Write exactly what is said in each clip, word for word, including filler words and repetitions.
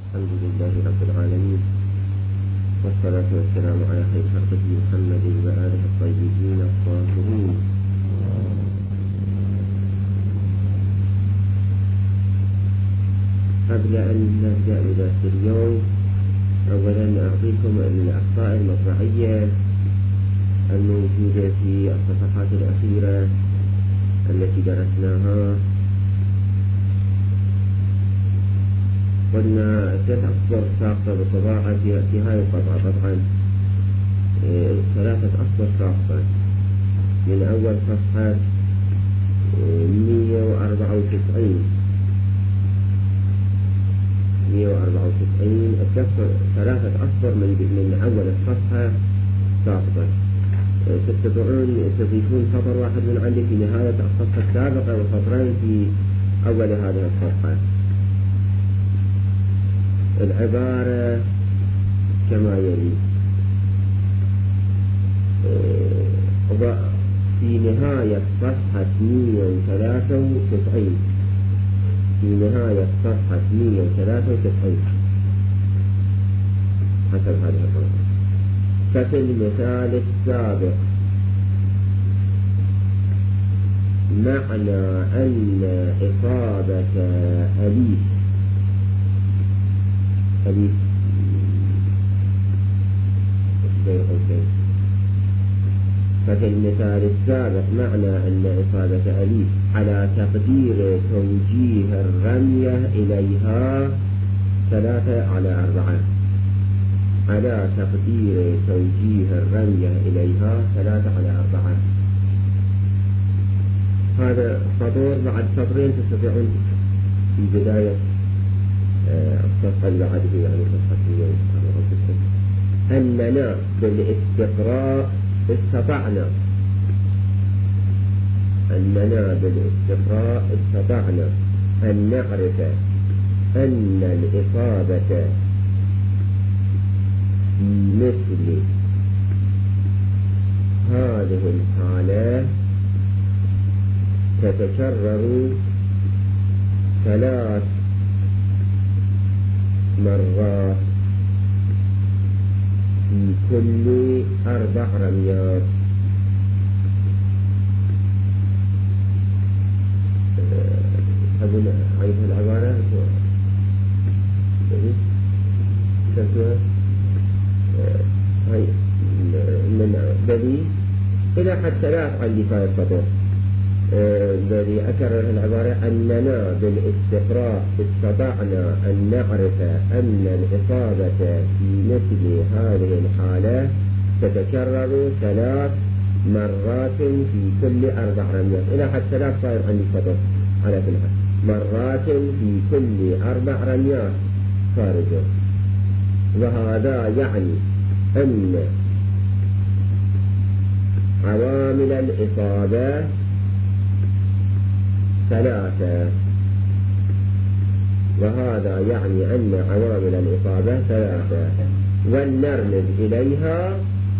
الحمد لله رب العالمين، والصلاة والسلام على خير خلقه محمد وآله الطيبين الطاهرين. قبل أن نبدأ بدرس اليوم، أولا أعطيكم الأخطاء المطبعية الموجودة في الصفحات الأخيرة التي درسناها. قلنا ثلاث أسطر ساقطة بالطباعة في هاي الطبعة، طبعا إيه ثلاثة أسطر ساقطة من أول صفحة مية وأربعة وتسعين مية وأربعة وتسعين ثلاثة أسطر من من أول الصفحة ساقطة. تستطيعون تضيفون سطر واحد من عندي في نهاية الصفحة السابقة وسطرين في أول هذه الصفحة. العبارة كما يلي: في نهاية صفحة مية وثلاثة وتسعين في نهاية صفحة مية وثلاثة وتسعين حسب هذه الطريقة. ففي المثال السابق معنى أن إصابة أليف أليف ففي المثال السابق معنى أن إصابة أليف على تقدير توجيه الرمية إليها ثلاثة على أربعة على تقدير توجيه الرمية إليها ثلاثة على أربعة. هذا سطور بعد سطرين تستطيعون في بداية الصفحة اللي بعده، يعني صفحة اليوم أننا بالاستقراء استطعنا أننا بالاستقراء استطعنا أن نعرف أن الإصابة في مثل هذه الحالة تتكرر ثلاث مرات في كل أربع رميات. أظن عيد العبارة هاي من بلي إلى حد ثلاث عندي في السطر. الذي أكرر العبارة: أننا بالاستقراء استطعنا أن نعرف أن الإصابة في مثل هذه الحالة تتكرر ثلاث مرات في كل أربع رميات. إلى حد ثلاث صاير عندي سطر على كل حال، مرات في كل أربع رميات خارجه. وهذا يعني أن عوامل الإصابة ثلاثة، وهذا يعني أن عوامل الإصابة ثلاثة، ولنرمز إليها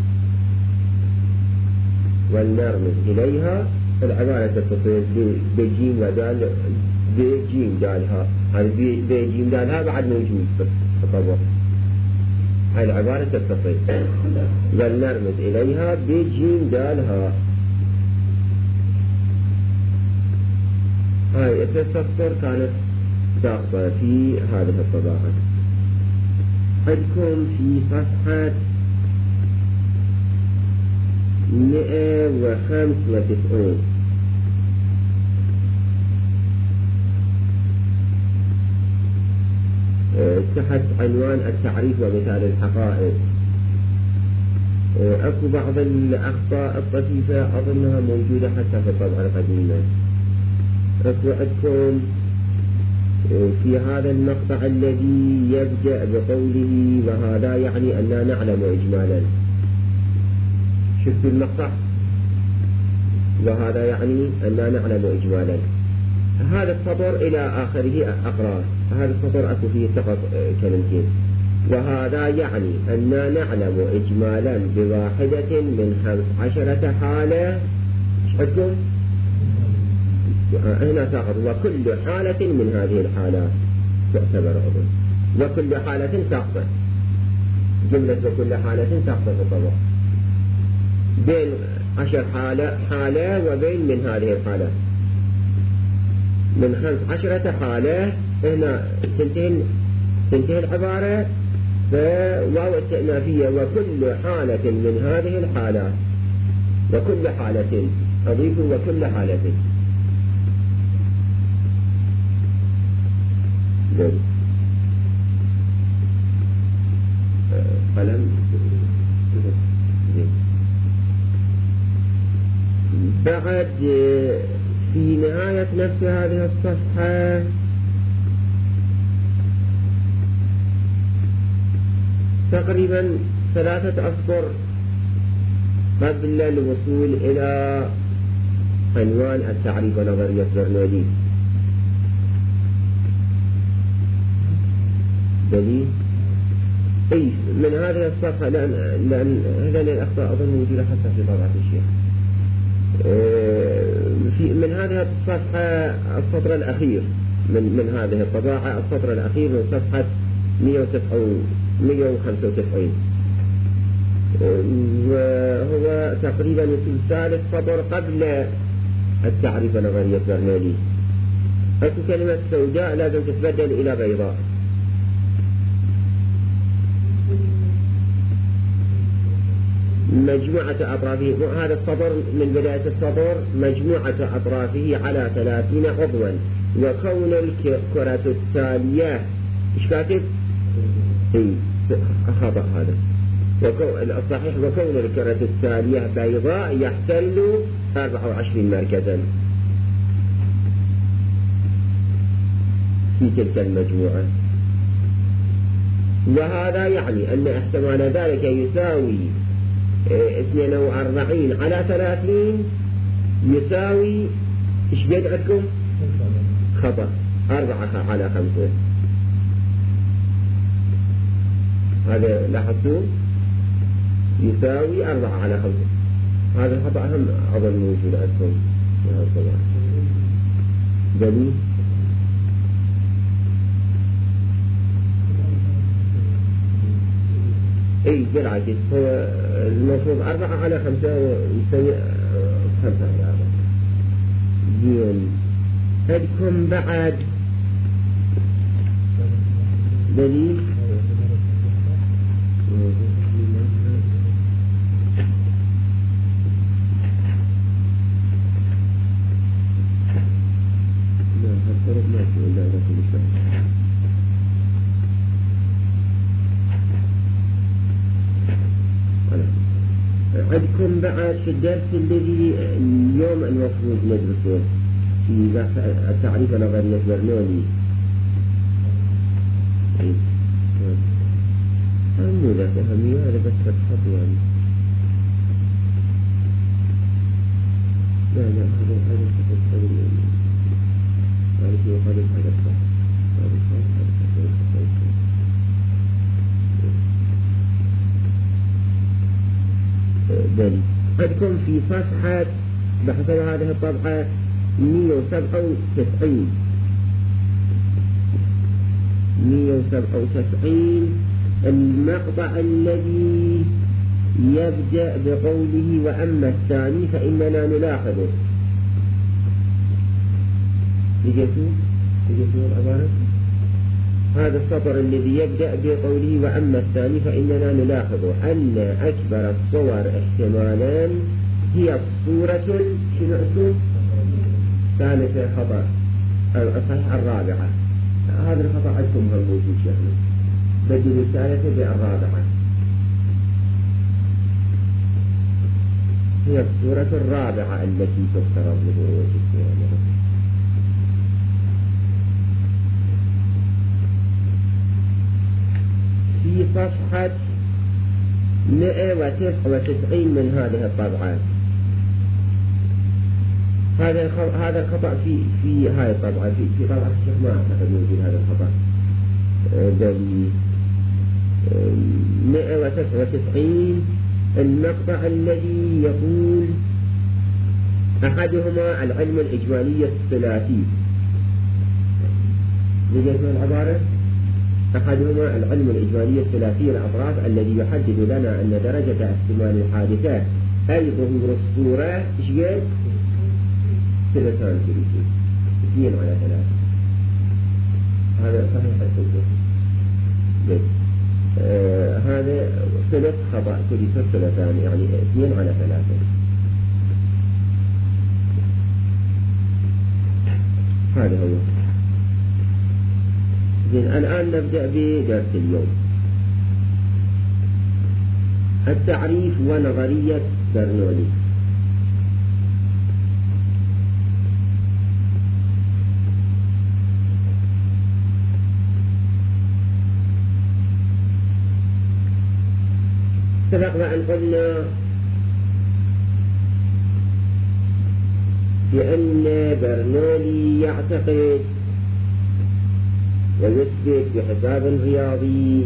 ولنرمز إليها العبارة تتصل بجيم ودال بجيم دالها. هذا بجيم دالها بعد موجود في الطبق. هاي العبارة تتصل ولنرمز إليها بجيم دالها. هاي التسطر كانت ساقطة في هذه الطباعة. عندكم في صفحة مئة وخمسة وتسعين تحت عنوان التعريف ومثال الحقائق أكو بعض الأخطاء الطفيفة أظنها موجودة حتى في الطبعة القديمة. عندكم في هذا المقطع الذي يبدأ بقوله وهذا يعني أننا نعلم إجمالا. شفتوا المقطع؟ وهذا يعني أننا نعلم إجمالا. هذا السطر إلى آخره أقرأ. هذا السطر أكو فيه فقط كلمتين. وهذا يعني أننا نعلم إجمالا بواحدة من خمس عشرة حالة. شفتوا؟ هنا ساقط، وكل حالة من هذه الحالات تعتبر عضو. وكل حالة ساقطة، جملة وكل حالة ساقطة الطبع بين عشر حالة حالة وبين من هذه الحالات من خمس عشرة حالة هنا تنتهي تنتهي العبارة فواو استئنافية وكل حالة من هذه الحالات وكل حالة أضيف وكل حالة جميل. قلم بعد في نهاية نفس هذه الصفحة تقريبا ثلاثة أسطر قبل الوصول إلى عنوان التعريف ونظرية برنولي. دليل أي من هذه الصفحة لأن لأن هذه الأخطاء أظن موجودة حتى في طبعة الشيخ. في من هذه الصفحة السطر الأخير من من هذه الطباعة السطر الأخير من صفحة مئة وخمسة وتسعين وهو تقريبا في ثالث سطر قبل التعريف نظرية برنولي. أكو كلمة سوداء لازم تتبدل إلى بيضاء. مجموعة أطرافه هذا السطر من بداية السطر مجموعة أطرافه على ثلاثين عضوا وكون الكرة التالية إيش كاتب؟ إيه خطأ هذا الصحيح وكون الكرة التالية بيضاء يحتل أربعة وعشرين مركزا في تلك المجموعة. وهذا يعني أن احتمال ذلك يساوي اثنين وأربعين على ثلاثين يساوي إيش بيد عندكم؟ خطأ أربعة على خمسة. هذا لاحظتوا يساوي أربعة على خمسة. هذا الخطأ هم أظن موجود عندكم في هذا الطبع. دليل اي بالعكس هو المفروض أربعة على خمسة يساوي خمسة على أربعة. زين عندكم بعد دليل لا هالطرق ما في إلا إذا كل شيء. عندكم بعد في الدرس الذي اليوم المفروض ندرسه في التعريف نظرية برنولي مو ذات أهمية هذا بس فتحط يعني لا لا هذا هذا فتحط هذا هذا هو هذا هذا صح هذا صح هذا صح. دليل عندكم في صفحة بحسب هذه الطبعة مئة وسبعة وتسعين مئة وسبعة وتسعين المقطع الذي يبدأ بقوله وأما الثاني فإننا نلاحظه. يجيسوا يجيسوا العبارة هذا السطر الذي يبدأ بقوله وأما الثاني فإننا نلاحظ أن أكبر الصور احتمالا هي الصورة شنو ثالثة خطأ الصحيح الرابعة. هذا الخطأ عندكم هم موجود شيخنا بدل الثالثة بالرابعة. هي الصورة الرابعة التي تفترض لبروج الصورة. في صفحة مئة وتسعة وتسعين من هذه الطبعة هذا هذا الخطأ في في هذه الطبعة في في طبعة الشيخ ما أعتقد موجود هذا الخطأ. بل مئة وتسعة وتسعين المقطع الذي يقول أحدهما العلم الإجمالي الثلاثي. لجيتوا العبارة أحدهما العلم الإجمالي الثلاثي الأطراف الذي يحدد لنا أن درجة احتمال الحادثات أي ظهور الصورة إيش قد؟ ثلثان ثلثي اثنين على ثلاثة. هذا صحيح الحدث بس آه هذا ثلث خطأ ثلث ثلثان يعني اثنين على ثلاثة. هذا هو. زين الآن نبدأ بدرس اليوم. التعريف ونظرية برنولي. سبق أن قلنا بأن برنولي يعتقد ويثبت بحساب رياضي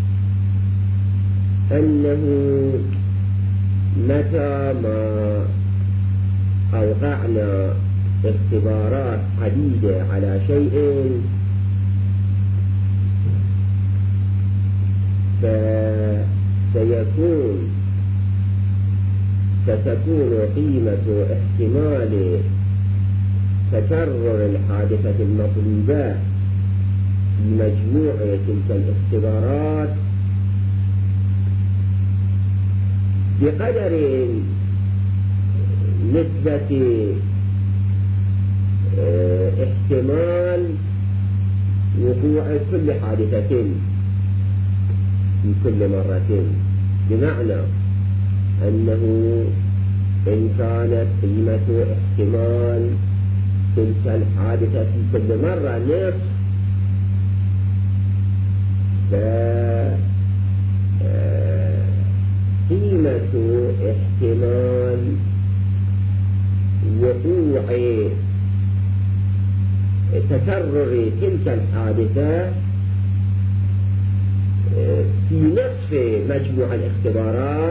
أنه متى ما أوقعنا اختبارات عديدة على شيء فسيكون ستكون قيمة احتمال تكرر الحادثة المطلوبة مجموع تلك الاختبارات بقدر نسبة اه احتمال وقوع كل حادثة في كل مرة، بمعنى أنه إن كانت قيمة احتمال تلك الحادثة في كل مرة نصف فقيمة احتمال وقوع تكرر تلك الحادثة في نصف مجموع الاختبارات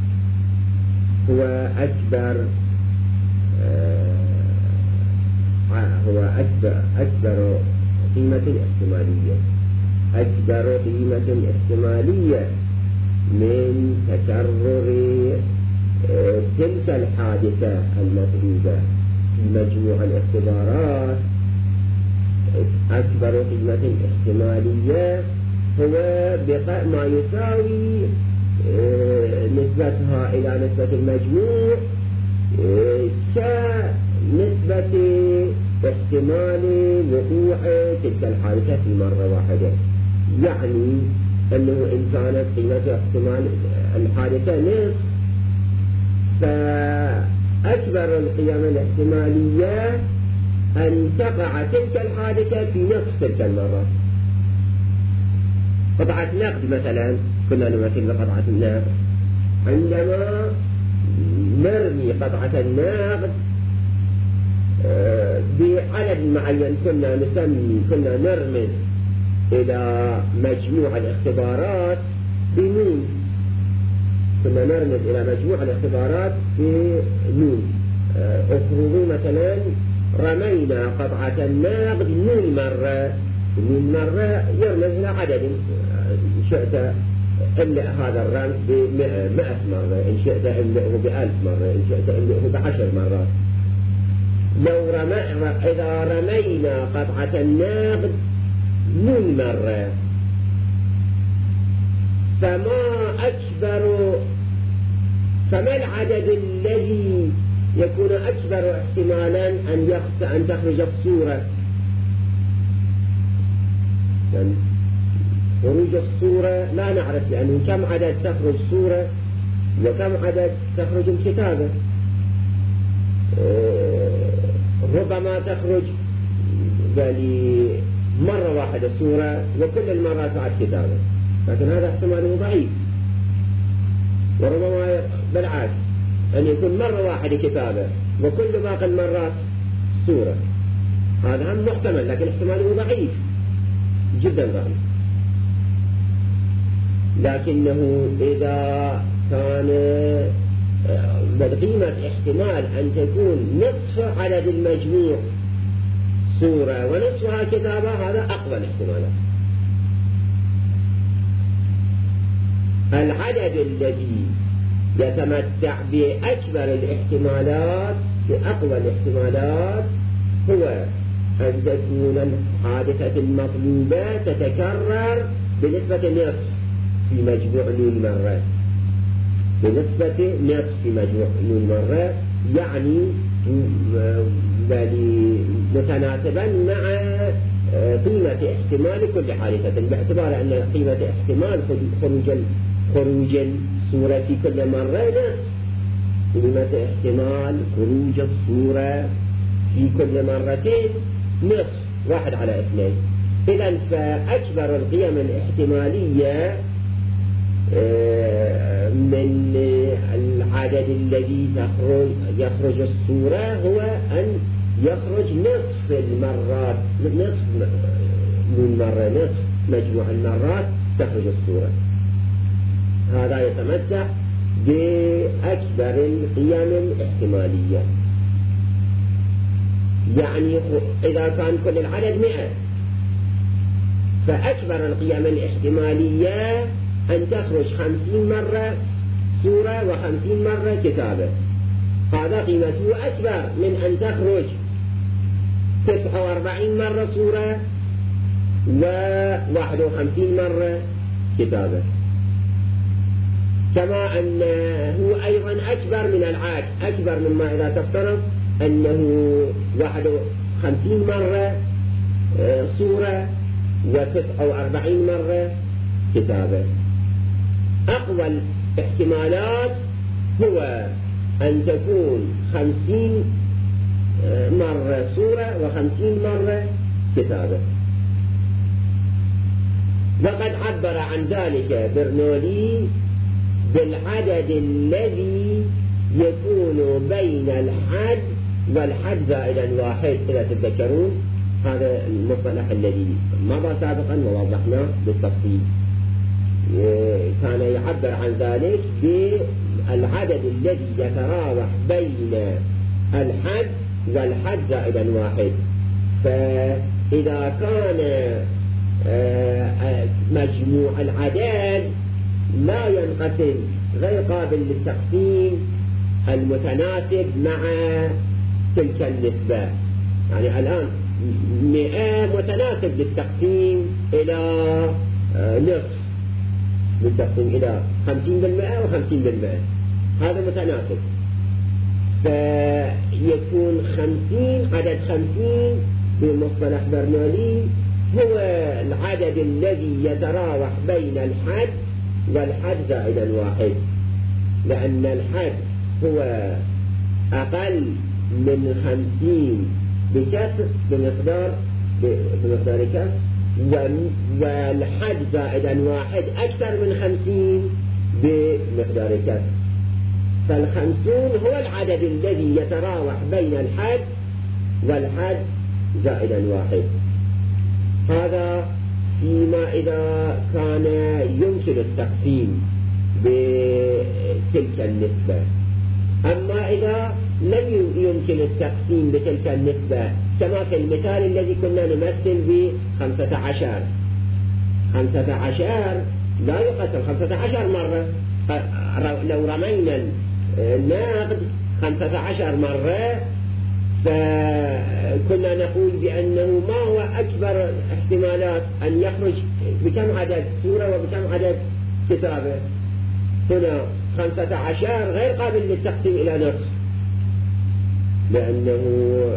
هو أكبر هو أكبر أكبر قيمة احتمالية أكبر قيمة احتمالية من تكرر تلك الحادثة المطلوبة في مجموع الاختبارات. أكبر قيمة احتمالية هو بقاء ما يساوي نسبتها إلى نسبة المجموع كنسبة احتمال وقوع تلك الحادثة في مرة واحدة. يعني أنه إن كانت قيمة احتمال الحادثة نصف فأكبر القيم الاحتمالية أن تقع تلك الحادثة في نصف تلك المرة. قطعة نقد مثلا كنا نمثل بقطعة النقد، عندما نرمي قطعة النقد بعدد معين كنا نسمي كنا نرمز إلى مجموع الاختبارات بنون، كنا نرمز إلى مجموع الاختبارات بنون. افرضوا مثلا رمينا قطعة النقد نون مرة، نون مرة يرمز إلى عدد، إن شئت املأ هذا الرمز بمئة مرة، إن شئت املأه بألف مرة، إن شئت املأه بعشر مرات. لو رمى إذا رمينا قطعة النقد نون مرة فما أكبر فما العدد الذي يكون أكبر احتمالا أن يخت... أن تخرج الصورة؟ يعني خروج الصورة لا نعرف، لأنه كم عدد تخرج صورة وكم عدد تخرج الكتابة. ربما تخرج بالي مرة واحدة صورة وكل المرات بعد كتابة، لكن هذا احتماله ضعيف. وربما بالعكس أن يكون مرة واحدة كتابة وكل باقي المرات صورة، هذا هم محتمل لكن احتماله ضعيف جدا ضعيف. لكنه إذا كان بقيمة احتمال أن تكون نصف عدد المجموع صورة ونصفها كتابة، هذا أقوى الاحتمالات. العدد الذي يتمتع بأكبر الاحتمالات بأقوى الاحتمالات هو أن تكون الحادثة المطلوبة تتكرر بنسبة نصف في مجموع نون مرة، بنسبة نصف في مجموع نون مرة، يعني متناسبا مع قيمة احتمال كل حادثة، باعتبار أن قيمة احتمال خروج خروج الصورة في كل مرة نصف قيمة احتمال خروج الصورة في كل مرتين نصف واحد على اثنين. إذن فأكبر القيم الاحتمالية من العدد الذي يخرج الصورة هو أن يخرج نصف المرات، نصف من مرة نصف مجموع المرات تخرج الصورة. هذا يتمتع بأكبر القيم الاحتمالية. يعني إذا كان كل العدد مئة فأكبر القيم الاحتمالية أن تخرج خمسين مرة صورة وخمسين مرة كتابة. هذا قيمته أكبر من أن تخرج تسعة وأربعين مرة صورة وواحد وخمسين مرة كتابة. كما أنه أيضا أكبر من العكس، أكبر مما إذا تفترض أنه واحد وخمسين مرة صورة وتسعة وأربعين مرة كتابة. أقوى الاحتمالات هو أن تكون خمسين مرة صورة وخمسين مرة كتابة. وقد عبر عن ذلك برنولي بالعدد الذي يكون بين الحد والحد زائدا واحد. إذا تتذكرون هذا المصطلح الذي مضى سابقا ووضحناه بالتفصيل، كان يعبر عن ذلك بالعدد الذي يتراوح بين الحد والحد زائدا واحد. فإذا كان مجموع العدد لا ينقسم غير قابل للتقسيم المتناسب مع تلك النسبة، يعني الآن مئة متناسب للتقسيم إلى نصف، للتقسيم إلى خمسين بالمئة وخمسين بالمئة، هذا متناسب. فيكون خمسين عدد خمسين بمصطلح برنولي هو العدد الذي يتراوح بين الحد والحد زائدا واحد، لأن الحد هو أقل من خمسين بكسر بمقدار بمقدار كسر، والحد زائدا واحد أكثر من خمسين بمقدار كسر. فالخمسون هو العدد الذي يتراوح بين الحد والحد زائدا واحد. هذا فيما إذا كان يمكن التقسيم بتلك النسبة. أما إذا لم يمكن التقسيم بتلك النسبة كما في المثال الذي كنا نمثل بخمسة عشر، خمسة عشر لا يقسم خمسة عشر مرة. لو رمينا النقد خمسة عشر مرة فكنا نقول بأنه ما هو أكبر احتمالات أن يخرج بكم عدد سورة وبكم عدد كتابة. هنا خمسة عشر غير قابل للتقسيم إلى نصف، لأنه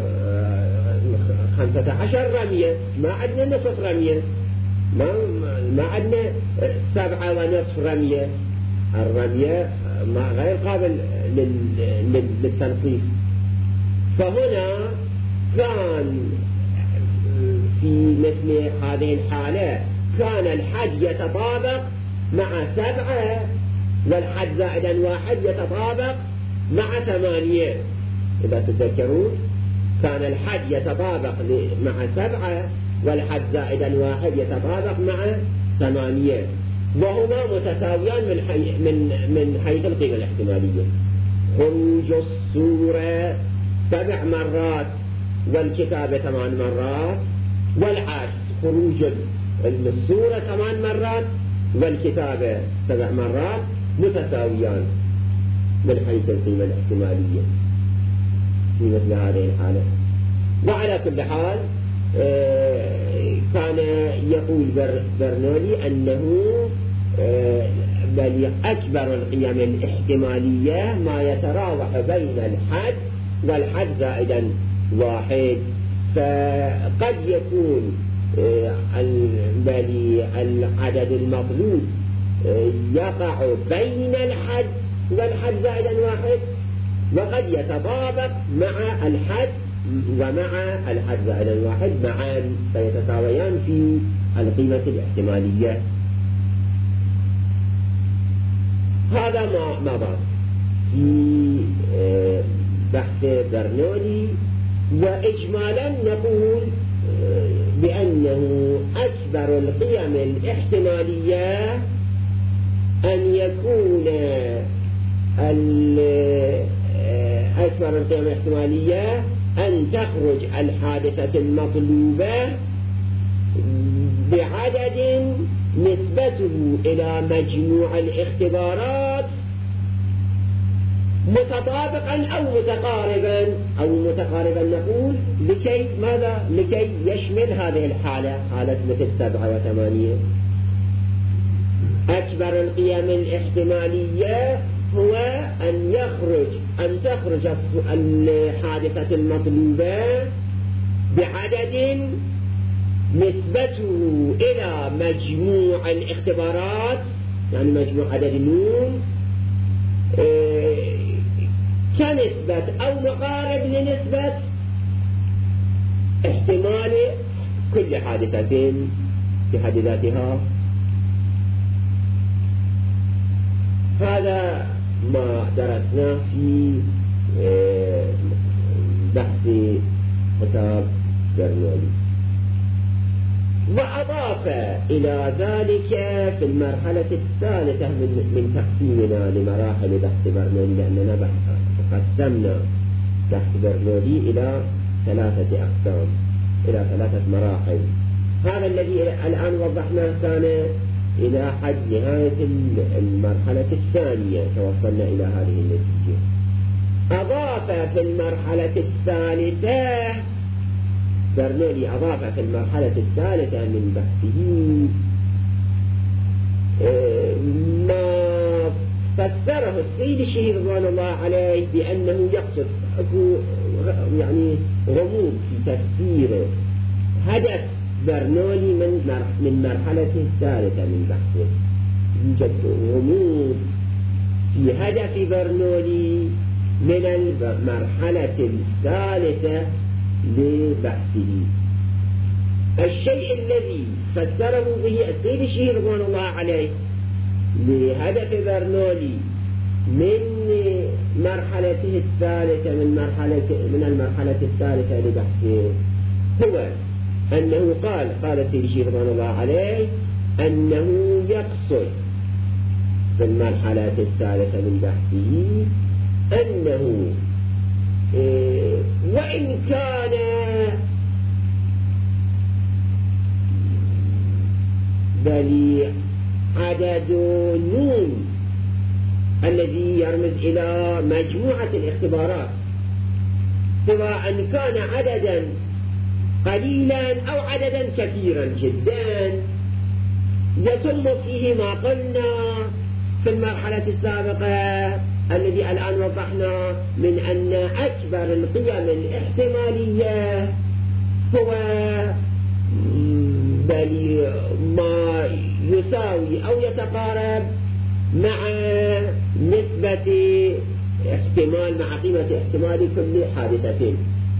خمسة عشر رمية، ما عندنا نصف رمية، ما ما عندنا سبعة ونصف رمية. الرمية ما غير قابل للتنصيف. فهنا كان في مثل هذه الحالة كان الحد يتطابق مع سبعة والحد زائدا واحد يتطابق مع ثمانية. إذا تذكرون كان الحد يتطابق مع سبعة والحد زائدا واحد يتطابق مع ثمانية، وهما متساويان من حي من من حيث القيمة الاحتمالية. خروج الصورة سبع مرات والكتابة ثمان مرات، والعكس خروج الصورة ثمان مرات والكتابة سبع مرات متساويان من حيث القيمة الاحتمالية في مثل هذه الحالة. وعلى كل حال كان يقول برنولي أنه بل أكبر القيم الاحتمالية ما يتراوح بين الحد والحد زائدا واحد. فقد يكون بل العدد المطلوب يقع بين الحد والحد زائدا واحد، وقد يتطابق مع الحد ومع الحد زائدا واحد معا فيتساويان في القيمة الاحتمالية. هذا ما مضى في بحث برنولي. وإجمالا نقول بأنه أكبر القيم الاحتمالية أن يكون أكبر القيم الاحتمالية أن تخرج الحادثة المطلوبة بعدد نسبته إلى مجموع الاختبارات متطابقا أو متقاربا أو متقاربا نقول لكي ماذا؟ لكي يشمل هذه الحالة، حالة مثل سبعة وثمانية. أكبر القيم الاحتمالية هو أن يخرج أن تخرج الحادثة المطلوبة بعدد نسبته إلى مجموع الاختبارات، يعني مجموع عدد نون كنسبة أو مقارب لنسبة احتمال كل حادثة في حد ذاتها. هذا ما درسناه في بحث كتاب برنولي. وأضاف إلى ذلك في المرحلة الثالثة من تقسيمنا لمراحل بحث برنولي، لأننا بحث قسمنا بحث برنولي إلى ثلاثة أقسام، إلى ثلاثة مراحل. هذا الذي الآن وضحناه كان إلى حد نهاية المرحلة الثانية توصلنا إلى هذه النتيجة. أضاف في المرحلة الثالثة برنولي أضاف في المرحلة الثالثة من بحثه ما فسره السيد الشهيد رضوان الله عليه بأنه يقصد يعني غموض في تفسير هدف برنولي من من مرحلة الثالثة من بحثه. يوجد غموض في هدف برنولي من المرحلة الثالثة لبحثه. الشيء الذي فسره به السيد الشهيد رضوان الله عليه لهدف برنولي من مرحلته الثالثة من مرحلة من المرحلة الثالثة لبحثه هو أنه قال قال السيد الشهيد رضوان الله عليه أنه يقصد في المرحلة الثالثة من بحثه أنه إيه وإن كان بل عدد نون الذي يرمز إلى مجموعة الاختبارات سواء كان عددا قليلا أو عددا كثيرا جدا يتم فيه ما قلنا في المرحلة السابقة الذي الآن وضحنا من أن أكبر القيم الاحتمالية هو بل ما يساوي أو يتقارب مع نسبة احتمال مع قيمة احتمال كل حادثة.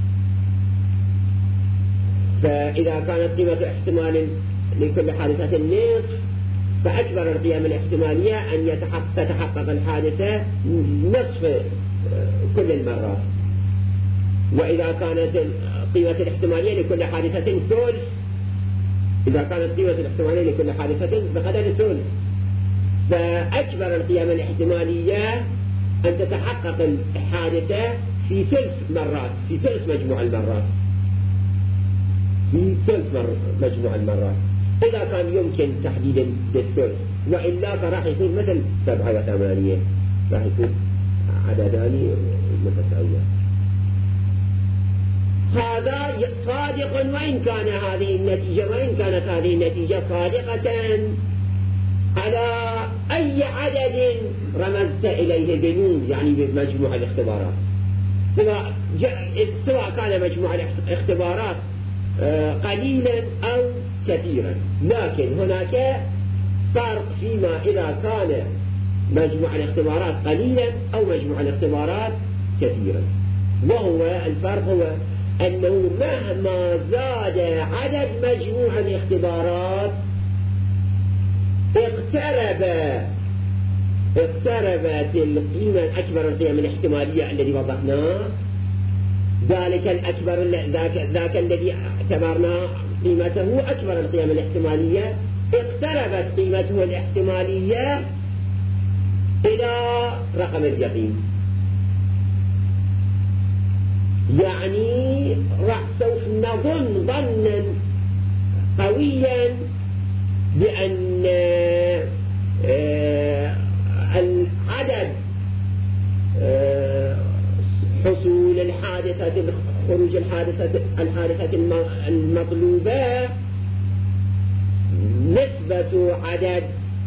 فإذا كانت قيمة احتمال لكل حادثة نصف فأكبر القيم الاحتمالية أن يتحقق تتحقق الحادثة نصف كل المرات. وإذا كانت قيمة الاحتمالية لكل حادثة ثلث، إذا كانت قيمة الاحتمالية لكل حادثة بقدر ثلث، فأكبر القيم الاحتمالية أن تتحقق الحادثة في ثلث مرات، في ثلث مجموع المرات، في ثلث مجموع المرات. إذا كان يمكن تحديد الثلث، وإلا فراح يكون مثل سبعة وثمانية، راح يكون عددان متساويان. هذا صادق وإن كان هذه النتيجة وإن كانت هذه النتيجة صادقة على أي عدد رمزت إليه بنون، يعني بمجموع الاختبارات، سواء سواء كان مجموع الاختبارات قليلا أو كثيرا. لكن هناك فرق فيما إذا كان مجموع الاختبارات قليلا أو مجموع الاختبارات كثيرا، وهو الفرق هو أنه مهما زاد عدد مجموع الاختبارات اقترب اقتربت القيمة الأكبر القيم الاحتمالية الذي وضحناه، ذلك الأكبر ذاك, ذاك الذي اعتبرنا قيمته أكبر القيم الاحتمالية، اقتربت قيمته الاحتمالية إلى رقم اليقين. يعني راح سوف نظن ظنا قويا بأن العدد حصول الحادثة خروج الحادثة الحادثة المطلوبة نسبة عدد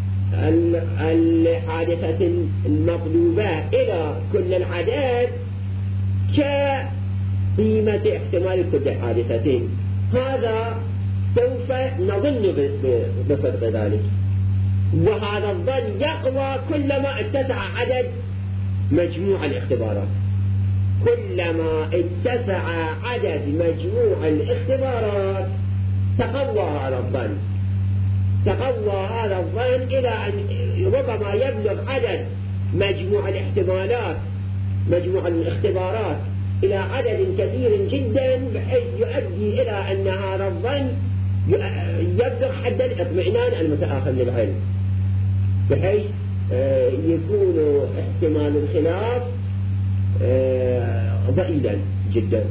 الحادثة المطلوبة إلى كل العدد كقيمة احتمال كل الحادثتين. هذا سوف نظن بصدق ذلك، وهذا الظن يقوى كلما اتسع عدد مجموع الاختبارات. كلما اتسع عدد مجموع الاختبارات تقوى هذا الظن، تقوى هذا الظن إلى أن ربما يبلغ عدد مجموع الاحتمالات مجموع الاختبارات إلى عدد كثير جدا، بحيث يؤدي إلى أن هذا الظن يبلغ حد الاطمئنان المتآخر للعلم، بحيث يكون احتمال الخلاف ضئيلا جدا.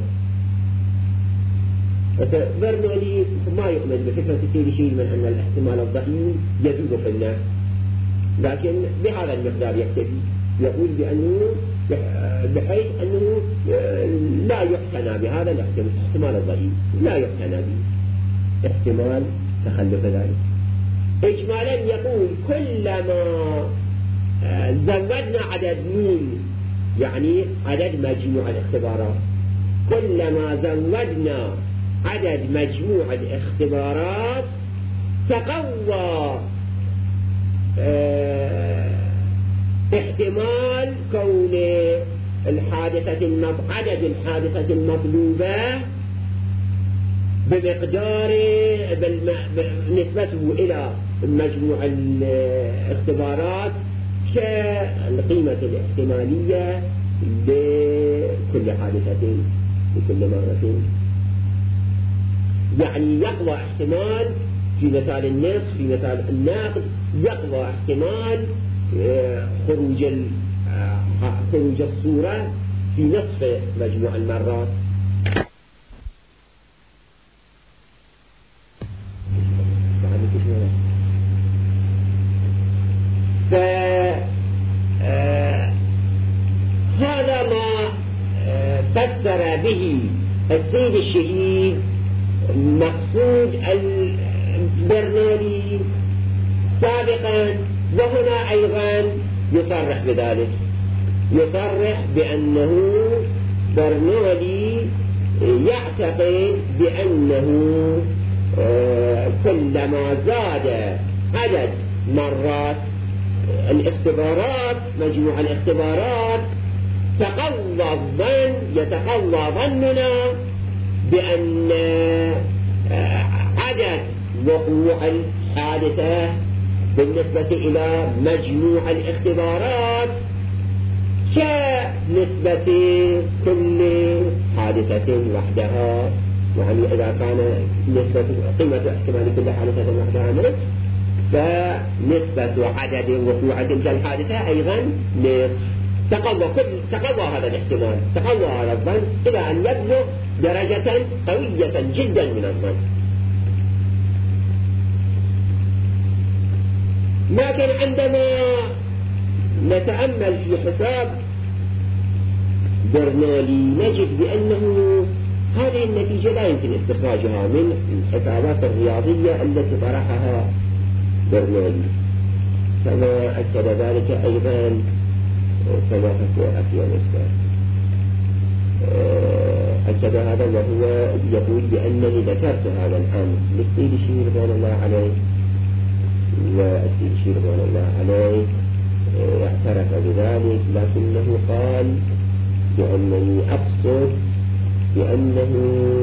برنولي ما يؤمن بفكرة كثير شيء من أن الاحتمال الضئيل يذوب في الناس، لكن بهذا المقدار يكتفي. يقول بأنه بحيث أنه لا يحتنى بهذا الاحتمال الضئيل، لا يحتنى به احتمال تخلف ذلك. إجمالا يقول كلما زودنا عدد نون، يعني عدد مجموع الاختبارات، كلما زودنا عدد مجموع الاختبارات تقوى اه احتمال كون الحادثة عدد الحادثة المطلوبة بمقدار نسبته إلى مجموع الاختبارات كالقيمة الاحتمالية لكل حادثتين لكل مرتين. يعني يقوى احتمال في مثال النصف، في مثال النقل يقوى احتمال خروج خروج الصورة في نصف مجموع المرات. فهذا ما فسر به السيد الشهيد مقصود البرنولي سابقا، وهنا أيضا يصرح بذلك، يصرح بأنه برنولي يعتقد بأنه كلما زاد عدد مرات الاختبارات مجموع الاختبارات تقوى الظن يتقوى ظننا بأن عدد وقوع الحادثة بالنسبة إلى مجموع الاختبارات كنسبة كل حادثة وحدها. يعني إذا كان نسبة قيمة احتمال كل حادثة وحدها نصف، فنسبة عدد وقوع تلك الحادثة أيضا نصف. تقوى كل تقوى هذا الاحتمال، تقوى هذا الظن إلى أن يبلغ درجة قوية جدا من الظن. لكن عندما نتأمل في حساب برنولي نجد بأنه هذه النتيجة لا يمكن استخراجها من الحسابات الرياضية التي طرحها برنولي، كما أكد ذلك أيضا سماحة أفيانستا. أكد هذا وهو يقول بأنني ذكرت هذا الأمر للسيدي رضوان الله عليه، والسيدي رضوان الله عليه اعترف بذلك، لكنه قال بأنني أقصد بأنه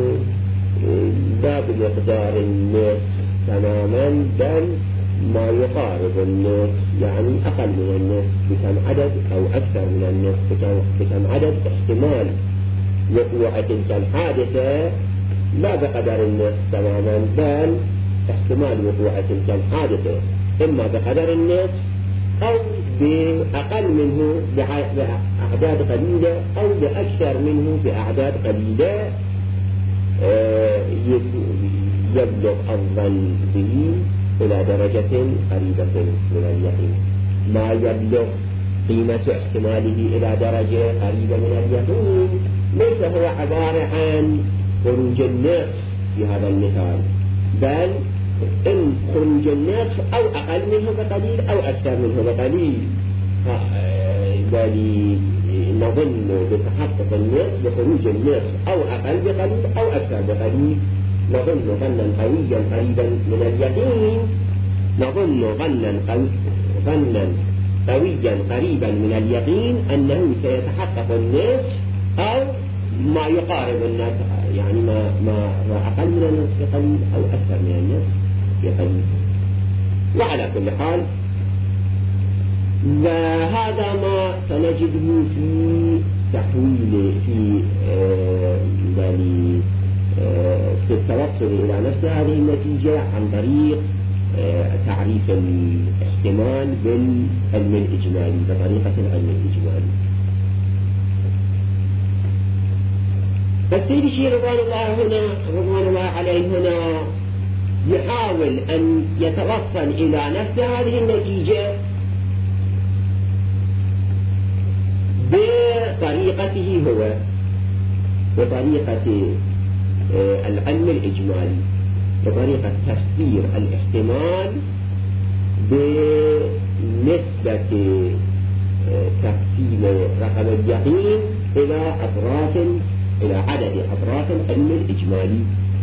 لا بمقدار النصف تماما بل ما يقارب النصف، يعني أقل من النصف بكم عدد أو أكثر من النصف بكم عدد احتمال وقوع تلك الحادثة لا بقدر النصف تماما بل احتمال وقوع تلك الحادثة إما بقدر النصف أو بأقل منه بأعداد قليلة أو بأكثر منه بأعداد قليلة يبلغ الظن به إلى درجة قريبة من اليقين. ما يبلغ قيمة احتماله إلى درجة قريبة من اليقين ليس هو عبارة عن خروج النصف في هذا المثال، بل إن خروج النصف أو أقل منه بقليل أو أكثر منه بقليل، بل نظن بتحقق النصف بخروج النصف أو أقل بقليل أو أكثر بقليل، نظن ظنا قويا قريبا من اليقين، نظن ظنا ظنا قويا قريبا من اليقين أنه سيتحقق النصف أو ما يقارب النصف، يعني ما ما أقل من النصف قليل أو أكثر من النصف قليل. وعلى كل حال وهذا ما سنجده في تحويل في آه آه في التوصل إلى نفس هذه النتيجة عن طريق آه تعريف الاحتمال بالعلم الإجمالي بطريقة العلم الإجمالي. فالسيد الشيخ رضوان الله هنا رضوان الله عليه هنا يحاول أن يتوصل إلى نفس هذه النتيجة بطريقته هو، بطريقة العلم الإجمالي، بطريقة تفسير الاحتمال بنسبة تقسيم رقم اليقين إلى أطراف، إلى عدد أطراف العلم الإجمالي.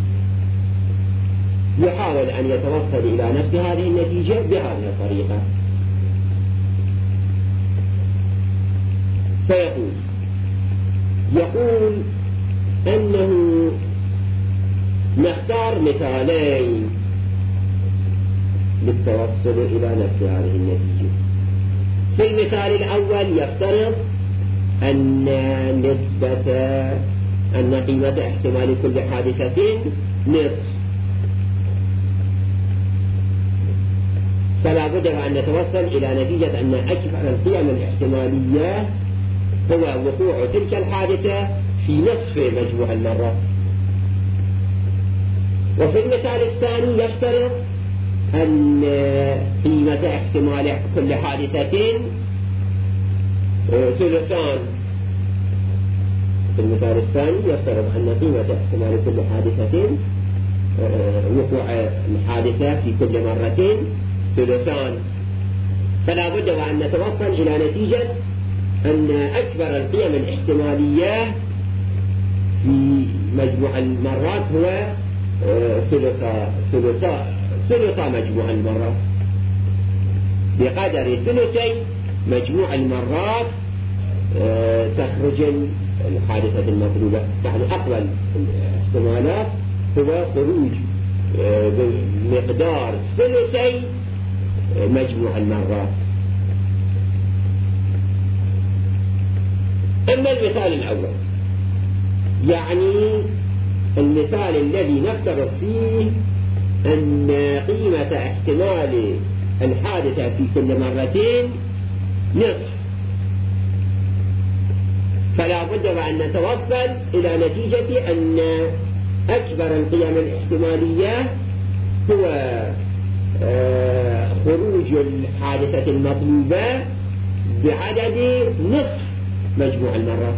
يحاول أن يتوصل إلى نفس هذه النتيجة بهذه الطريقة. فيقول يقول أنه نختار مثالين للتوصل إلى نفس هذه النتيجة. في المثال الأول يفترض أن نسبة أن قيمة احتمال كل حادثة نصف، فلا بد أن نتوصل إلى نتيجة أن أكثر القيم الاحتمالية هو وقوع تلك الحادثة في نصف مجموع المرات. وفي المثال الثاني يفترض أن قيمة احتمال كل حادثة ثلثان. في المثال الثاني يفترض أن قيمة احتمال كل حادثة وقوع الحادثة في كل مرتين ثلثان، فلا بد وأن نتوصل إلى نتيجة أن أكبر القيم الاحتمالية في مجموع المرات هو ثلثا ثلثا ثلثا مجموع المرات، بقدر ثلثي مجموع المرات تخرج الحادثة المطلوبة. يعني أقوى الاحتمالات هو خروج بمقدار ثلثي مجموع المرات. أما المثال الأول، يعني المثال الذي نفترض فيه أن قيمة احتمال الحادثة في كل مرتين نصف، فلا بد وأن نتوصل إلى نتيجة أن أكبر القيم الاحتمالية هو خروج الحادثة المطلوبة بعدد نصف مجموع المرات.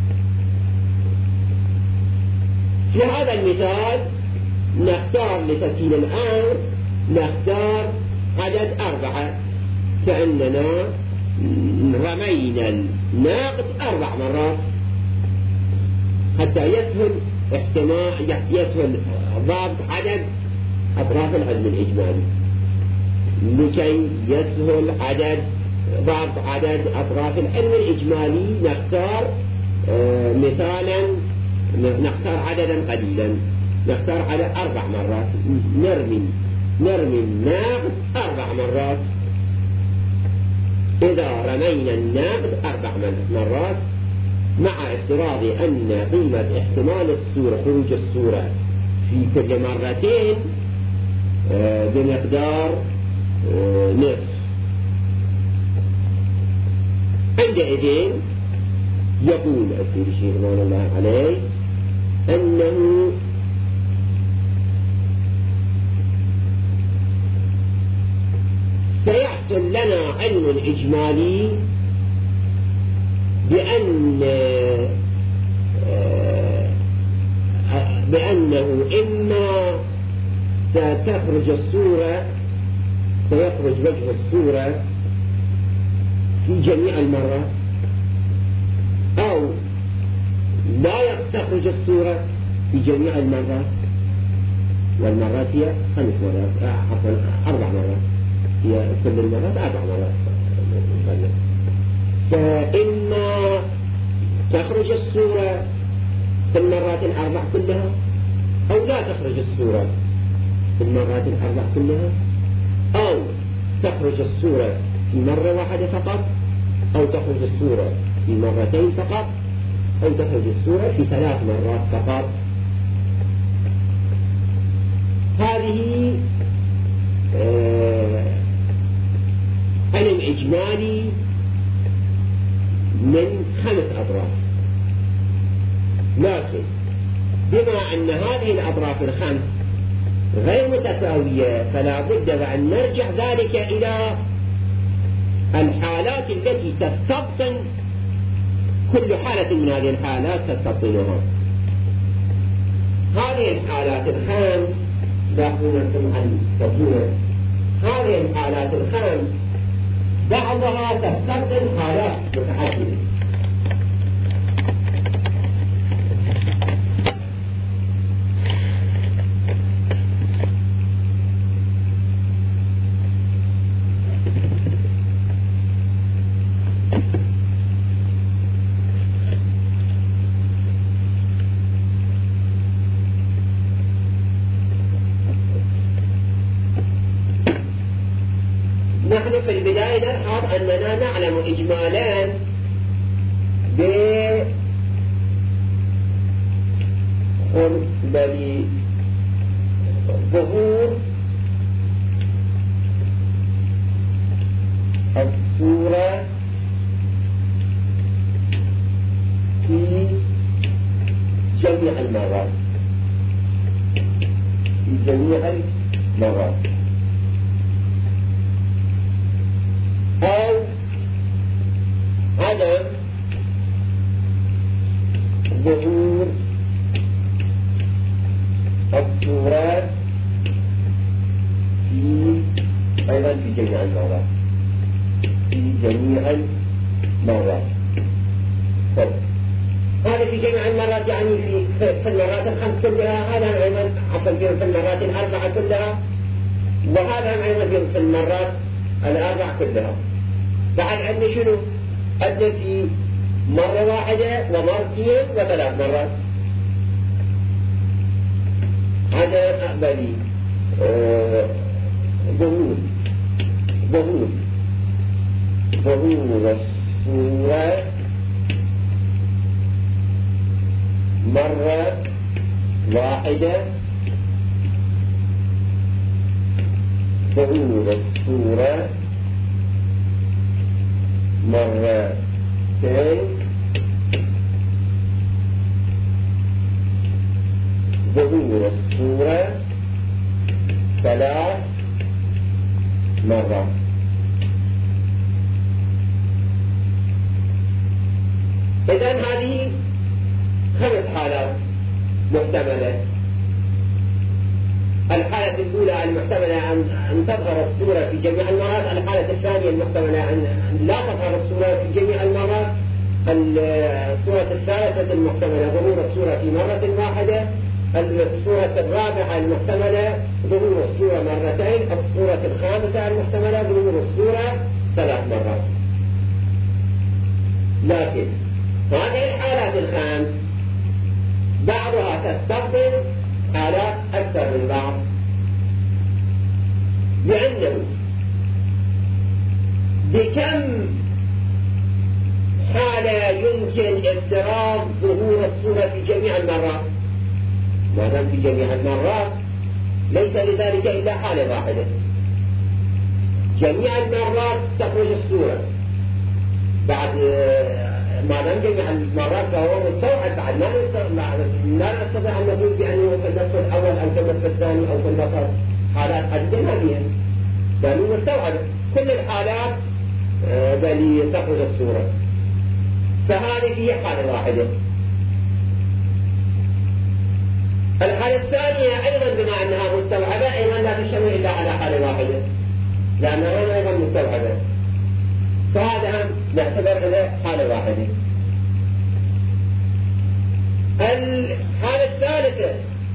في هذا المثال نختار لتسهيل الأمر نختار عدد أربعة، كأننا رمينا الناقد أربع مرات حتى يسهل احتمال يسهل ضبط عدد أطراف العلم الإجمالي. لكي يسهل عدد ضبط عدد أطراف العلم الإجمالي نختار آه مثالا نختار عددا قليلا، نختار عدد أربع مرات، نرمي نرمي الناقد أربع مرات. إذا رمينا الناقد أربع مرات مع افتراض أن قيمة احتمال الصورة خروج الصورة في كل مرتين آه بمقدار آه نصف، عندئذ يقول السيد الشيخ رضوان الله عليه أنه سيحصل لنا علم إجمالي بأن بأنه إما ستخرج الصورة سيخرج وجه الصورة في جميع المرات، أو لا تخرج الصورة في جميع المرات، والمرات هي خمس مرات عفوا أربع مرات، هي كل المرات أربع مرات. فإما تخرج الصورة في المرات الأربع كلها، أو لا تخرج الصورة في المرات الأربع كلها، أو تخرج الصورة في مرة واحدة فقط، أو تخرج الصورة في مرتين فقط، أو تخرج الصورة في ثلاث مرات فقط. هذه آه علم إجمالي من خمس أطراف، لكن بما أن هذه الأطراف الخمس غير متساوية فلا بد وأن نرجع ذلك إلى الحالات التي تستبطن كل حالة من هذه الحالات تستبطنها. هذه الحالات الخمس داخلون عن تطوير هذه الحالات الخمس بعضها تستبطن حالات متعددة. نحن في البداية نلحظ أننا نعلم إجمالا بظهور الصورة في جميع المرات في جميع المرات، أو عدم ظهور الصورة في أيضا في جميع المرات في جميع المرات. طيب هذا في جميع المرات يعني في في المرات الخمس كلها، هذا أيضا عفوا في المرات الأربعة كلها، وهذا أيضا في المرات الأربع كلها. بعد عندنا شنو؟ عندنا في مرة واحدة ومرتين وثلاث مرات. هذا أقبلي ظهور ظهور ظهور الصورة مرة واحدة، ظهور الصورة مرتين، ظهور الصورة ثلاث مرات. فإذا هذه خمس حالات محتملة. الحالة الأولى المحتملة أن تظهر الصورة في جميع المرات، الحالة الثانية المحتملة أن لا تظهر الصورة في جميع المرات، الصورة الثالثة المحتملة ظهور الصورة في مرة واحدة، الصورة الرابعة المحتملة ظهور الصورة مرتين، الصورة الخامسة المحتملة ظهور الصورة ثلاث مرات. لكن هذه الحالات الخمس بعضها تستخدم حالات أكثر من بعض، لأنه بكم حالة يمكن افتراض ظهور الصورة في جميع المرات؟ ما دام في جميع المرات ليس لذلك إلا حالة واحدة، جميع المرات تخرج الصورة. بعد ما دام جميع المرات فهو مستوعب، بعد ما لا نستطيع أن نقول بأنه في النصف الأول أو في النصف الثاني أو في النصف حالات عديدة هذه، لأنه مستوعب كل الحالات بل تخرج الصورة، فهذه هي حالة واحدة. الحالة الثانية أيضا بما أنها مستوعبة أيضا لا تشتمل إلا على حالة واحدة، لأنها أيضا مستوعبة، فهذا نعتبر له حالة واحدة. الحالة الثالثة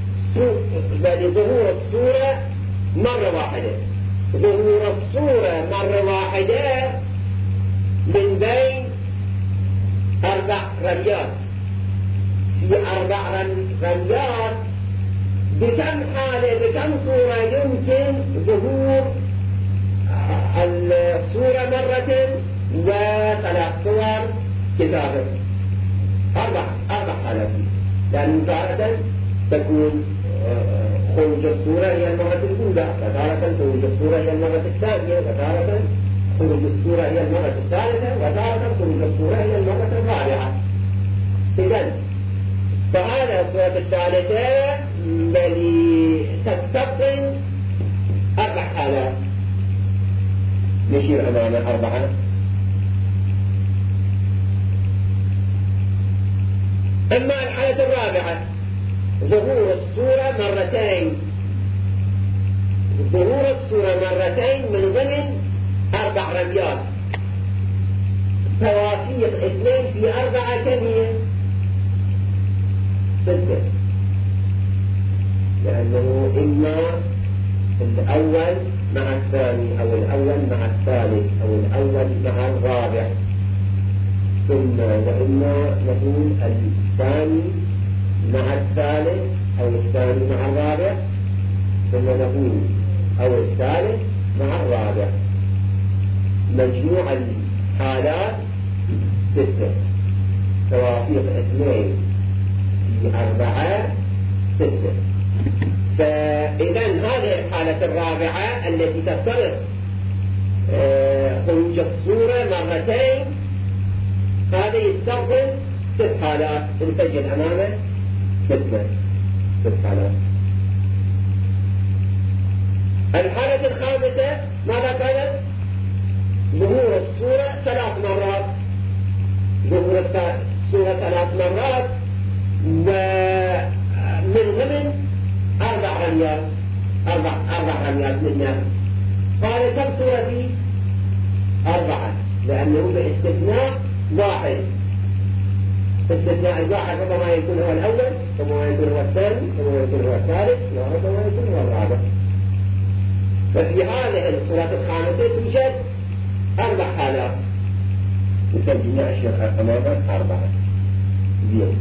ظهور الصورة مرة واحدة، ظهور الصورة مرة واحدة من بين أربع رميات. في أربع رميات بكم حالة بكم صورة يمكن ظهور الصورة مرة وثلاث صور كتابة؟ أربع أربع حالات، لأن تارة تكون خروج الصورة هي المرة الأولى، وتارة خروج الصورة هي المرة الثانية، وتارة خروج الصورة هي المرة الثالثة، وتارة خروج الصورة هي المرة الرابعة. إذن فهذا الصورة الثالثة بل تستقبل أربع حالات. نشير أمامنا أربعة. أما الحالة الرابعة ظهور الصورة مرتين، ظهور الصورة مرتين من ضمن أربع رميات، توافيق اثنين في أربعة كمية ستة، لأنه إما الأول مع الثاني أو الأول مع الثالث أو الأول مع الرابع، ثم وإما نقول الثاني مع الثالث أو الثاني مع الرابع، ثم نقول أو الثالث مع الرابع. مجموع الحالات ستة، توافيق اثنين في أربعة ستة. فإذا هذه الحالة الرابعة التي تفترض خروج الصورة مرتين، هذا يستخدم ست حالات تنسجل أمامه ستة ست حالات. الحالة الخامسة ماذا كانت؟ ظهور الصورة ثلاث مرات، ظهور الصورة ثلاث مرات ومن ضمن أربع رميات، أربع أربع رميات منها. قال كم صورة فيه؟ أربعة، لأنه باستثناء واحد. استثناء الواحد ربما يكون هو الأول، ربما يكون هو الثاني، ربما يكون هو الثالث، وربما يكون هو الرابع. ففي هذه الصورة الخامسة توجد أربع حالات يسجلنا الشيخ أمامك أربعة. زين.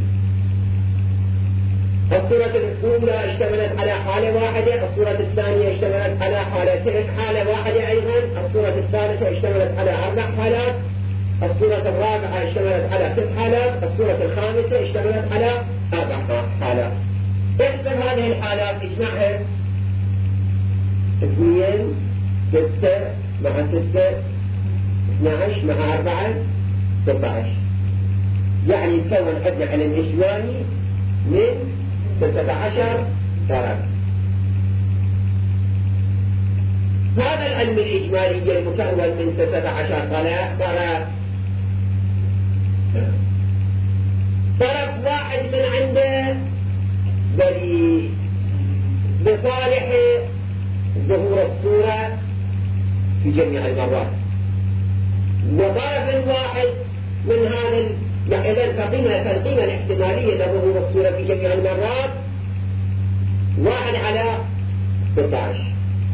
الصورة الأولى اشتملت على حالة واحدة، الصورة الثانية اشتملت على حالتين حالة واحدة أيضا، الصورة الثالثة اشتملت على أربع حالات، الصورة الرابعة اشتملت على ست حالات، الصورة الخامسة اشتملت على أربع حالات. احسب هذه الحالات اجمعها، اثنين ستة مع ستة اثنى عشر مع أربعة ستة عشر، يعني يتكون عندنا على الإجمالي من ستة عشر طرف. هذا العلم الإجمالي المكون من ستة عشر طرف طرف واحد من عنده بل بصالح ظهور الصورة في جميع المرات، وطرف واحد من هذا إذن فقيمة فالقيمة الاحتمالية لظهور الصورة في جميع المرات واحد على ستة عشر.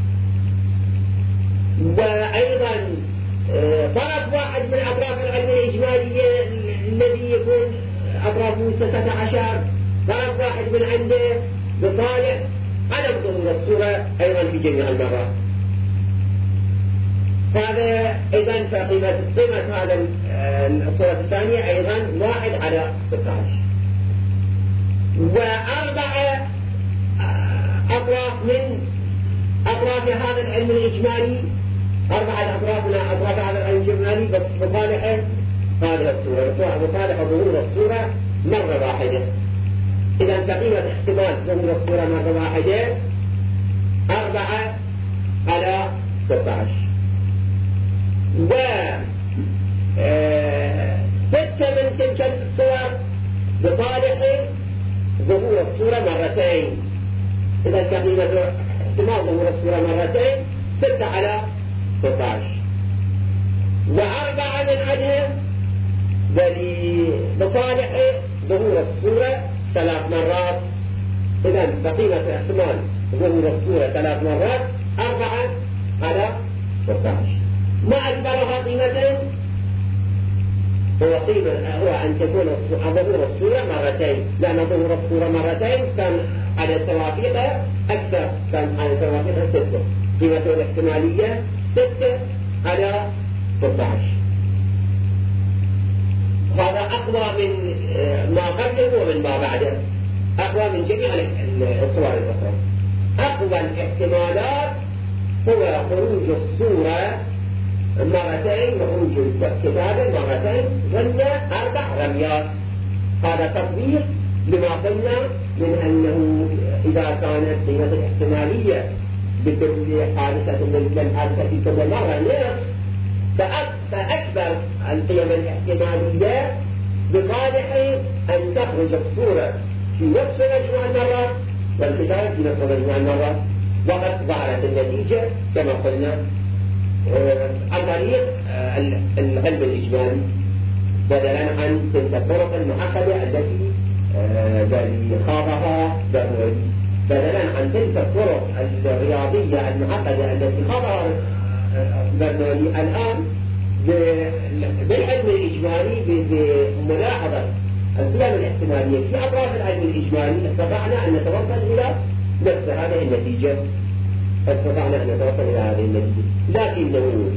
وأيضا طرف واحد من أطراف العلم الإجمالية الذي يكون أطرافه ستة عشر، طرف واحد من عنده بصالح عدم ظهور الصورة أيضا في جميع المرات. هذا إذن فقيمة قيمة هذا الصورة الثانية أيضا واحد على ستة عشر. وأربعة أطراف من أطراف هذا العلم الإجمالي، أربعة أطراف من أطراف هذا العلم الإجمالي بصالح هذه الصورة، بصالح ظهور الصورة مرة واحدة. إذا فقيمة احتمال ظهور الصورة مرة واحدة أربعة على ستة عشر. و ستة من تلك الصور بصالح ظهور الصورة مرتين. إذا فقيمة احتمال ظهور الصورة مرتين ستة على ستة عشر. وأربعة من عدها بصالح ظهور الصورة ثلاث مرات. إذا فقيمة احتمال ظهور الصورة ثلاث مرات أربعة على ستة عشر. ما أكبرها قيمة هو قيمة هو أن تكون ظهور الصورة مرتين، لأن ظهور الصورة مرتين كان على توافيقها أكثر، كان على توافيقها ستة، قيمة الاحتمالية ستة على ستة عشر. هذا أقوى من ما قبله ومن ما بعده، أقوى من جميع الصور الأخرى. أقوى الاحتمالات هو خروج الصورة مرتين وخروج الكتابة مرتين، قلنا أربع رميات. هذا تطبيق لما قلنا من أنه إذا كانت قيمة الاحتمالية بكل حادثة من الحادثة في كل مرة نصف، فأكبر القيم الاحتمالية بصالح أن تخرج الصورة في نفس مجموع المرات والكتابة في نفس مجموع المرات. وقد ظهرت النتيجة كما قلنا عن طريق العلم الإجمالي بدلا عن تلك الطرق المعقدة التي خاضها برنولي، بدلا عن تلك الطرق الرياضية المعقدة التي خاضها برنولي. الآن بالعلم الإجمالي بملاحظة القيم الاحتمالية في أطراف العلم الإجمالي استطعنا أن نتوصل إلى نفس هذه النتيجة، استطعنا أن نتوصل إلى هذه النتيجة. لكنه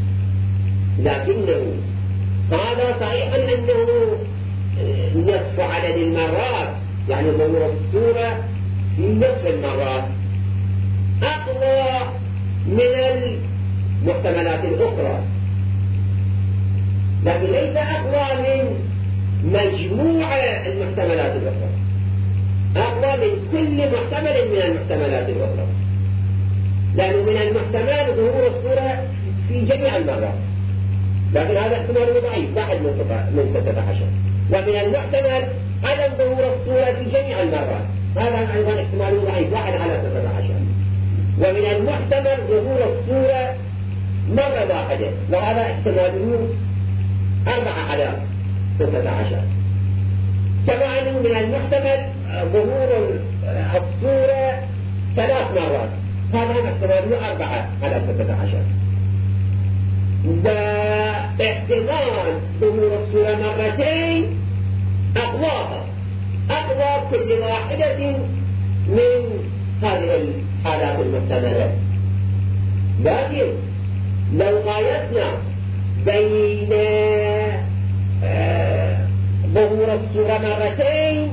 لكنه هذا صحيح أنه نصف عدد المرات، يعني ظهور الصورة في نصف المرات أقوى من المحتملات الأخرى، لكن ليس أقوى من مجموع المحتملات الأخرى، أقوى من كل محتمل من المحتملات الأخرى، لأنه من المحتمل ظهور الصورة في جميع المرات، لكن هذا احتمال ضعيف واحد من ستة عشر. ومن المحتمل عدم ظهور الصورة في جميع المرات، هذا أيضا احتمال ضعيف واحد على ستة عشر. ومن المحتمل ظهور الصورة مرة واحدة، وهذا احتماله أربعة على ستة عشر. كما أنه من المحتمل ظهور الصورة ثلاث مرات، هذا احتماله أربعة على ستة عشر. واحتمال ظهور الصورة مرتين أقواها، أقوى كل واحدة من هذه الحالات المحتملة. لكن لو قايسنا بين ظهور الصورة مرتين،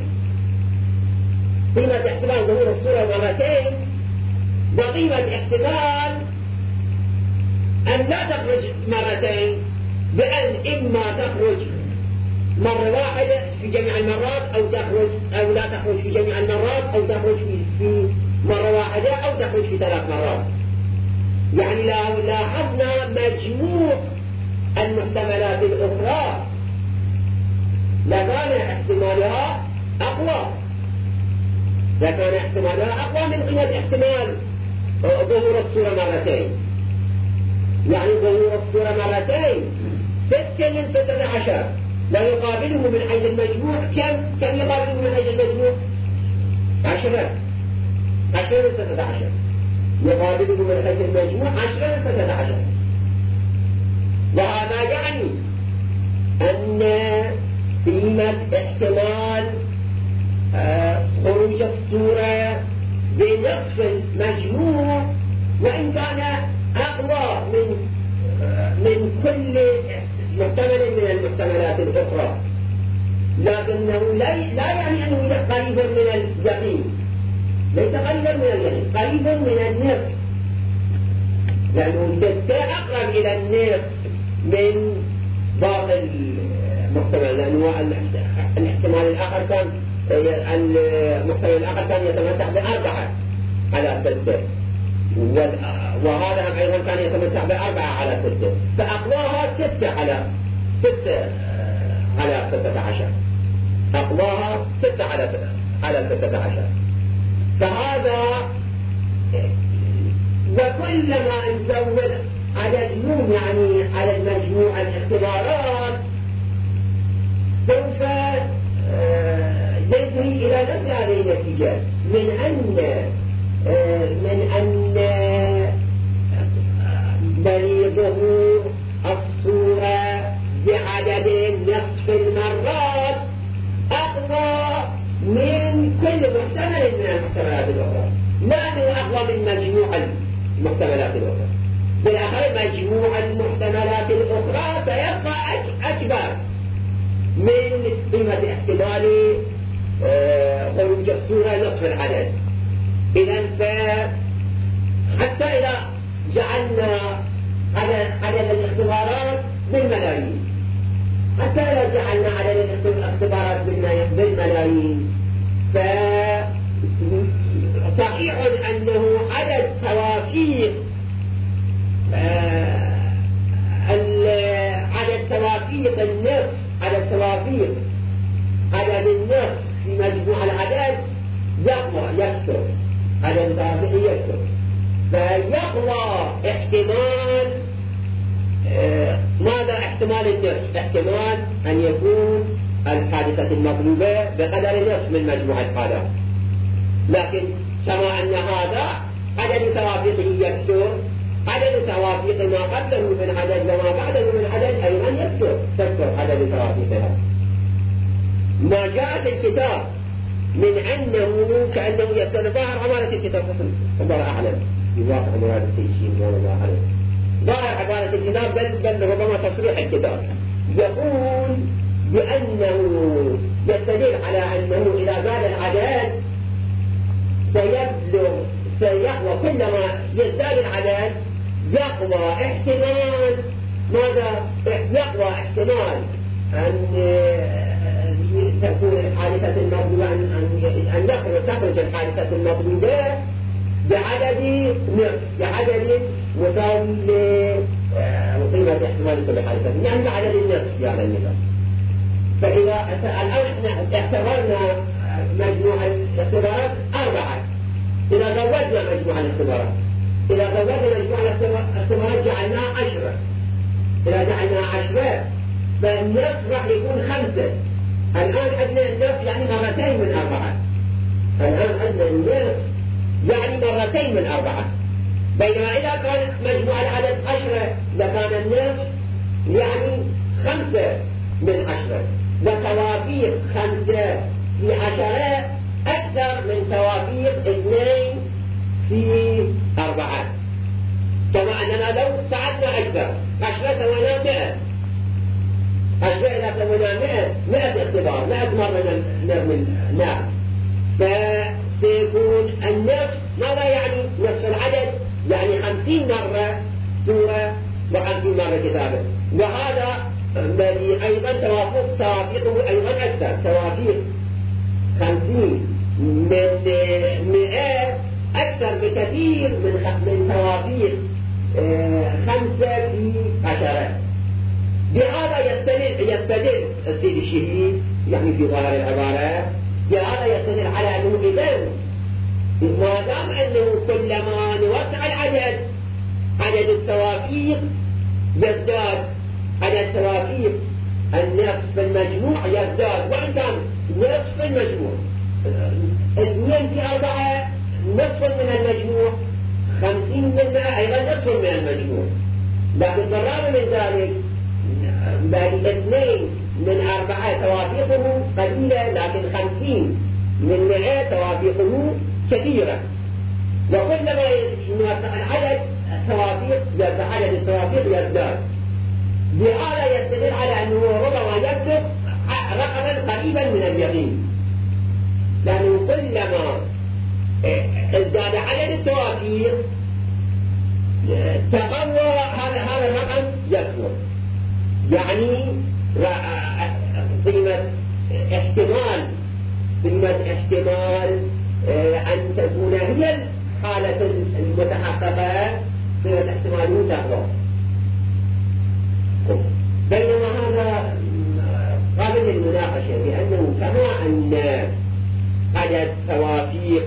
قيمة احتمال ظهور الصورة مرتين وقيمة احتمال أن لا تخرج مرتين، بأن إما تخرج مرة واحدة في جميع المرات أو تخرج أو لا تخرج في جميع المرات، أو تخرج في مرة واحدة أو تخرج في ثلاث مرات. يعني لو لاحظنا مجموع المحتملات الأخرى لكان احتمالها أقوى، إذا كان احتمالها أقوى من قيمة احتمال ظهور الصورة مرتين، يعني ظهور الصورة مرتين ستة من ستة عشر، لا يقابله من حيث المجموع كم؟ كم يقابله من حيث المجموع؟ عشرة عشرة من ستة عشر، يقابله من حيث المجموع عشرة من ستة عشر. وهذا يعني أن قيمة احتمال خروج الصورة بنصف المجموع وإن كان أقوى من من كل محتمل من المحتملات الأخرى، لكنه لا لا يعني أنه قريب من اليقين، ليس قريبا من اليقين، قريب من النصف، لأنه ستة أقرب إلى النصف من باقي المحتمل، لأنه الاحتمال الآخر كان المحتمل الآخر كان يتمتع بأربعة على ستة، وهذا أيضا كان يتمتع بأربعة على ستة، فأقواها ستة على ستة على ستة عشر، أقواها ستة على على ستة عشر. فهذا وكلما نزود عدد نون يعني على المجموع الاختبارات سوف ينتهي إلى نفس هذه النتيجة، من أن من أن بل ظهور الصورة بعدد نصف المرات أقوى من كل محتمل من المحتملات الأخرى، لا من أقوى من مجموع المحتملات الأخرى، بالآخر مجموع المحتملات الأخرى سيبقى أكبر من قيمة احتمال خروج الصورة نصف العدد. إذن حتى إذا جعلنا عدد الاختبارات بالملايين، حتى إذا جعلنا عدد الاختبارات بالملايين، فصحيح أنه عدد توافيق عدد توافيق النصف عدد توافيق عدد النصف في مجموع العدد يقوى يكثر، عدد التوافيق يكثر، فيقوى احتمال آه ماذا احتمال النصف؟ احتمال أن يكون الحادثة المطلوبة بقدر نصف من مجموع الحالات، لكن كما أن هذا عدد توافيقه يكثر، عدد توافيق ما قبله من عدد وما بعده من عدد أيضا يكثر، تكثر عدد توافيقها. ما جاء في الكتاب من أنه كأنه يتظاهر عبارة الكتاب، الله أعلم بواقع مراد التيشين والله أعلم، ظاهر عبارة الكتاب بل, بل ربما تصريح الكتاب يقول بأنه يستدل على أنه إذا زاد العدد سيبلغ سيقوى، كلما يزداد العدد يقوى احتمال ماذا؟ يقوى احتمال أن تكون الحادثة المطلوبة أن يخرج تخرج الحادثة المطلوبة بعدد نصف، بعدد مساوي لقيمة احتمال كل حادثة، يعني بعدد النصف يعني المثال. فإذا الآن احنا اعتبرنا مجموع الاختبارات أربعة، إذا زودنا مجموع الاختبارات إذا زودنا مجموع الاختبارات جعلناها عشرة، إذا جعلناها عشرة فالنصف راح يكون خمسة. الآن عندنا النصف يعني مرتين من أربعة، الآن عندنا النصف يعني مرتين من أربعة، بينما إذا كان مجموع العدد عشرة لكان النصف يعني خمسة من عشرة، وتوافيق خمسة في عشرة أكثر من توافيق اثنين في أربعة، كما أننا لو صعدنا أكثر عشرة سوينا مئة، عشرة إذا سوينا مئة مئة اختبار مئة مرة نعم، فسيكون النصف ماذا يعني؟ نصف العدد يعني خمسين مرة سورة وخمسين مرة كتابة، وهذا الذي أيضا توافق توافيقه أيضا أكثر، توافيق خمسين من مئة أكثر بكثير من من توافيق خمسة في عشرة. بهذا يستدل يستدل السيد الشهيد يعني في ظاهر العبارة، بهذا يستدل على أنه إذن ما دام أنه كلما نوسع العدد عدد التوافيق يزداد، عدد توافيق النصف المجموع يزداد، وإن كان نصف المجموع اثنين في أربعة نصف من المجموع، خمسين منها أيضا نصف من المجموع، لكن بالرغم من ذلك بل اثنين من أربعة توافيقه قليلة، لكن خمسين من مئة توافيقه كثيرة. وكلما يوسع العدد التوافيق عدد التوافيق يزداد. بهذا يستدل على أنه ربما يبلغ رقما قريبا من اليقين، لأنه كلما ازداد عدد التوافيق تقوى هذا هذا الرقم يكثر. يعني قيمة احتمال قيمة احتمال أن تكون هي الحالة المتحققة قيمة احتماله تقوى. بينما هذا قابل للمناقشة، لأنه كما أن عدد توافيق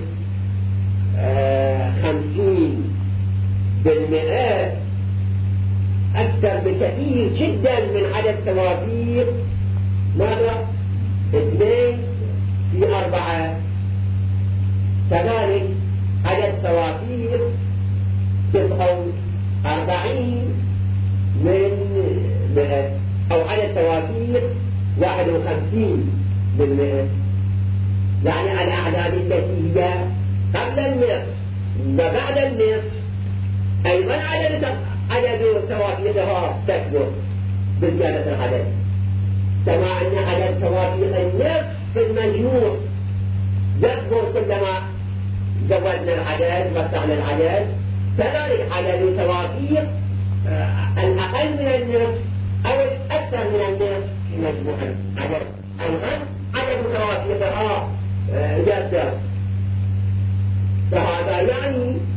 خمسين بالمئة أكثر بكثير جدا من عدد توافيق ماذا؟ اثنين في أربعة، كذلك عدد توافيق تسعة أربعين من مئة، أو عدد توافيق واحد وخمسين بالمئة. يعني الأعداد التي هي قبل النصف وبعد النصف أيضا عدد عدد توافيقها تكبر بزيادة العدد، كما أن عدد توافيق النصف في المجموع يكبر كلما زودنا العدد وسعنا العدد، كذلك عدد توافيق الأقل من النصف أو الأكثر من النصف في مجموع العدد أيضا عدد توافيقها يزداد. فهذا يعني